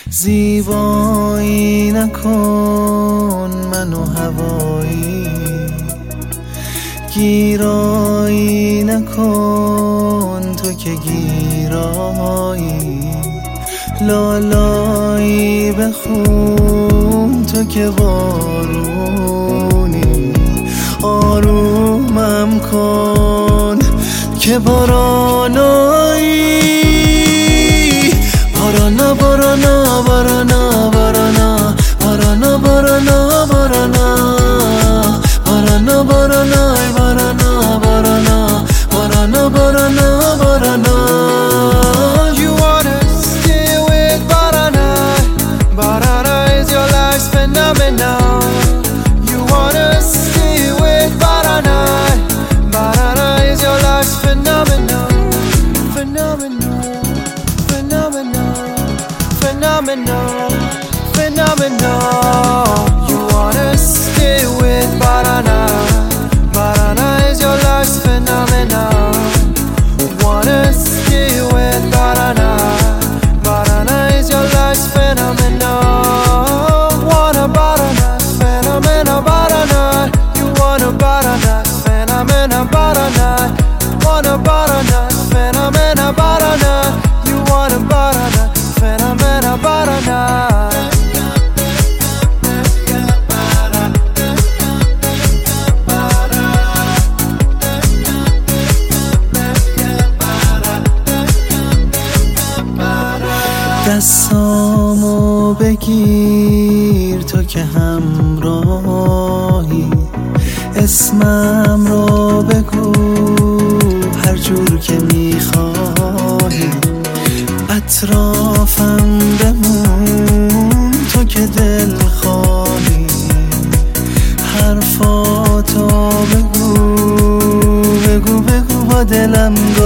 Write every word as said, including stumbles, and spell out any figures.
زیبایی نکن منو هوایی، گیرایی نکن تو که گیرایی، لالایی بخون تو که بارونی، آرومم کن که بارانایی. بارانا بارانا بارانا بارانا بارانا بارانا بارانا بارانا بارانا بارانا بارانا بارانا بارانا بارانا. You wanna stay with Barana? Barana is your life's phenomenon. You wanna stay with Barana? Barana is your life's phenomenon. Phenomenon, phenomenon, phenomenon, phenomenon. You wanna stay with Barana? Barana is your life's phenomenon. Wanna stay with Barana? Barana is your life's phenomenon. Wanna Barana? Phenomena Barana. You wanna Barana? Phenomena Barana. Wanna Barana? Phenomena Barana. You wanna Barana? Phenomena Barana. دستامو بگیر تو که همراهی، اسمم رو بگو هر جور که میخواهی، اطرافم بمون تو که دل خواهی، حرفاتو بگو بگو بگو با دلم